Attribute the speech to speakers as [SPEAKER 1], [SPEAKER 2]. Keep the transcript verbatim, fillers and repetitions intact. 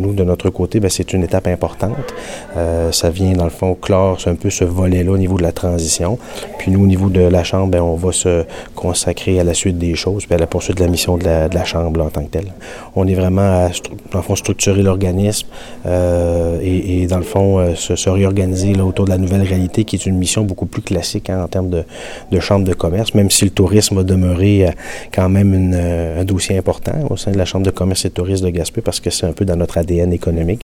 [SPEAKER 1] nous, de notre côté, bien, c'est une étape importante. Euh, ça vient, dans le fond, clore un peu ce volet-là au niveau de la transition. Puis nous, au niveau de la Chambre, bien, on va se consacrer à la suite des choses, puis à la poursuite de la mission de la, de la Chambre là, en tant que telle. On est vraiment à, dans le fond, structurer l'organisme euh, et, et, dans le fond, euh, se, se réorganiser là, autour de la nouvelle réalité, qui est une mission beaucoup plus classique hein, en termes de, de Chambre de commerce, même si le tourisme va demeurer euh, quand même une, un dossier important au sein de la Chambre de commerce et de tourisme de Gaspé, parce que c'est un peu dans notre A D N économique.